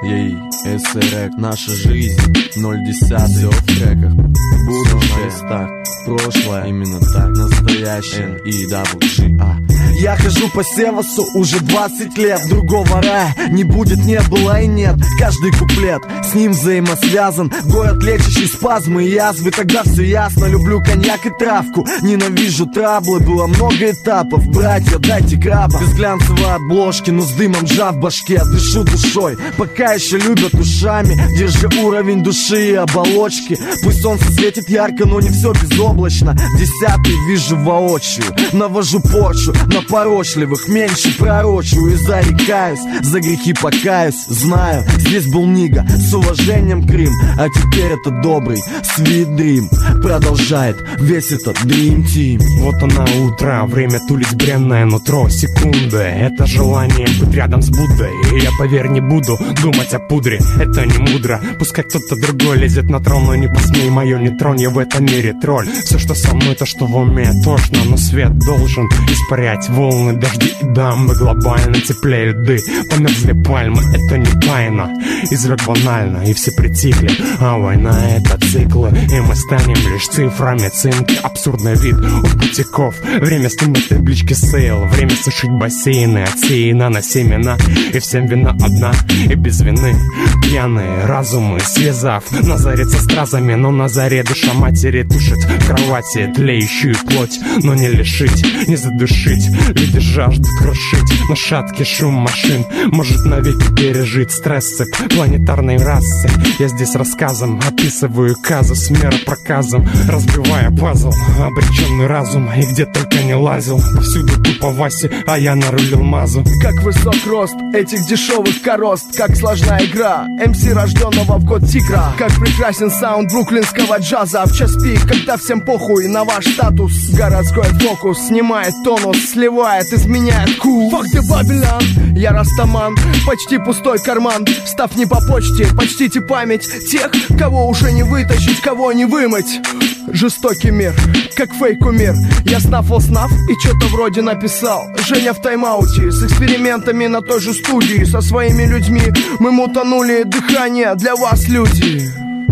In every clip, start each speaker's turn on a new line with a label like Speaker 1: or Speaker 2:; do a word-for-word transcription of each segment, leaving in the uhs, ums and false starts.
Speaker 1: Ей, СРЭК, наша жизнь, ноль десятых, все в треках. Будущее, так, прошлое, именно так, настоящее, и дабл джи а.
Speaker 2: Я хожу по Севасу уже двадцать лет. Другого рая не будет, не было и нет. Каждый куплет с ним взаимосвязан. Город, лечащий спазмы и язвы. Тогда все ясно, люблю коньяк и травку. Ненавижу траблы, было много этапов. Братья, дайте краба. Без глянцевой обложки, но с дымом жа в башке. Дышу душой, пока еще любят ушами. Держи уровень души и оболочки. Пусть солнце светит ярко, но не все безоблачно. Десятый вижу воочию. Навожу порчу на порочливых, меньше пророчу и зарекаюсь, за грехи покаюсь. Знаю, здесь был Нига, с уважением Крим. А теперь это добрый Sweet Dream продолжает весь этот Dream Team.
Speaker 3: Вот она утро, время тулить бренное нутро. Секунды, это желание быть рядом с Буддой. И я, поверь, не буду думать о пудре. Это не мудро, пускай кто-то другой лезет на трон. Но не посмей, мое не тронь, я в этом мире тролль. Все, что со мной, то, что в уме, тошно. Но свет должен испарять волны, дожди и дамбы. Глобально теплее льды, померзли пальмы, это не тайна. Изрек банально, и все притихли. А война — это циклы, и мы станем лишь цифрами. Цинки, абсурдный вид у бутиков. Время снимать таблички сейл, время сушить бассейны. Отсеяна на семена, и всем вина одна, и без вины. Пьяные разумы связав, на заре со стразами. Но на заре душа матери тушит в кровати тлеющую плоть. Но не лишить, не задушить. Люди жаждут крушить, но шаткий шум машин может навеки пережить стрессы планетарной расы. Я здесь рассказом описываю казус, мера проказом, разбивая пазл, обреченный разум. И где только не лазил, повсюду тупо Васи, а я нарулил мазу.
Speaker 2: Как высок рост этих дешевых корост, как сложна игра эм си, рожденного в год тигра. Как прекрасен саунд бруклинского джаза в час пик, когда всем похуй на ваш статус. Городской фокус снимает тонус, сливает, изменяет кул. Fuck the Babylon, я растаман, почти пустой карман. Став не по почте, почтите память тех, кого уже не вытащить, кого не вымыть. Жестокий мир, как фейк-умир. Я снафал снаф и что-то вроде написал. Женя в тайм-ауте, с экспериментами на той же студии. Со своими людьми мы мутанули дыхание для вас, люди.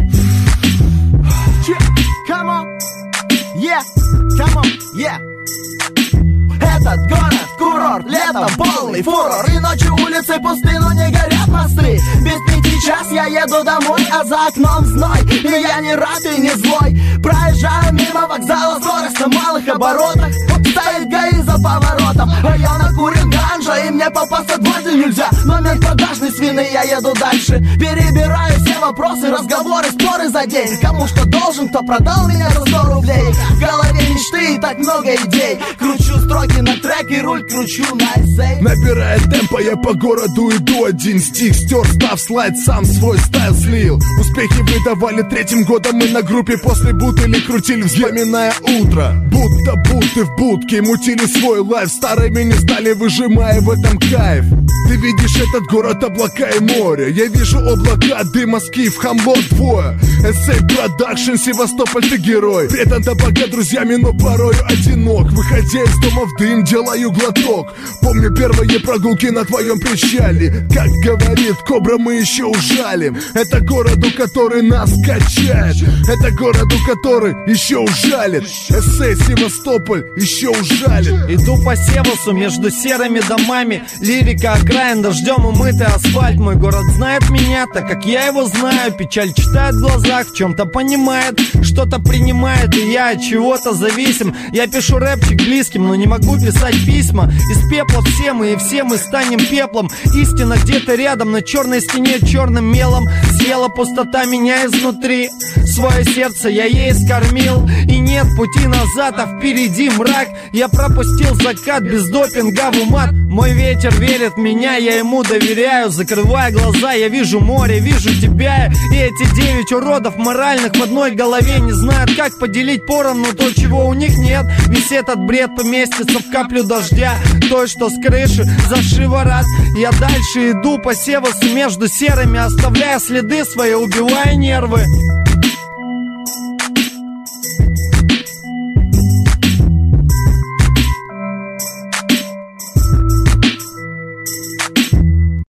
Speaker 4: Come on, yeah, come on, yeah. Этот город, курорт, летом полный фурор. И ночью улицы пусты, но не горят мосты. Без пяти час я еду домой, а за окном зной. И я не рад и не злой. Проезжаю мимо вокзала, скорость на малых оборотах. Стоит ГАИ за поворотом, а я накурен ганжа, и мне попасться дважды нельзя. Номер продажный свины, я еду дальше. Перебираю все вопросы, разговоры, споры за день. Кому что должен, кто продал меня за сто рублей. В голове мечты и так много идей. Кручу строки на трек и руль кручу на эссей.
Speaker 5: Набирая темпа, я по городу иду. Один стих стер, став слайд, сам свой стайл слил. Успехи выдавали третьим годом. Мы на группе после бутыли крутили, вспоминая утро. Будто будто в будке мутили свой лайф. Старыми не стали, выжимая в этом кайф. Ты видишь этот город, облака и море. Я вижу облака, дыма, скиф, хамло двое. Эссей продакшн, Севастополь, ты герой. Предан до бога друзьями, но порою одинок. Выходя из дома в дым, делаю глоток. Помню первые прогулки на твоем причале. Как говорит Кобра, мы еще ужалим. Это городу, который нас качает. Это городу, который еще ужалит. Эссей Севастополь еще ужалит.
Speaker 2: Иду по Севасу между серыми домами. Лирика окраин, дождем умытый асфальт. Мой город знает меня, так как я его знаю. Печаль читает в глазах, в чем-то понимает, что-то принимает, и я от чего-то зависим. Я пишу рэпчик близким, но не могу писать письма. Из пепла все мы, и все мы станем пеплом. Истина где-то рядом, на черной стене черным мелом. Съела пустота меня изнутри. Свое сердце я ей скормил, и нет пути назад, а впереди мрак. Я пропустил закат без допинга в умат. Мой ветер верит в меня, я ему доверяю. Закрывая глаза, я вижу море, вижу тебя. И эти девять уродов моральных в одной голове не знают, как поделить поровну то, чего у них нет. Весь этот бред поместится в каплю дождя, той, что с крыши за шиворот. Я дальше иду по Севасу между серыми, оставляя следы свои, убивая нервы.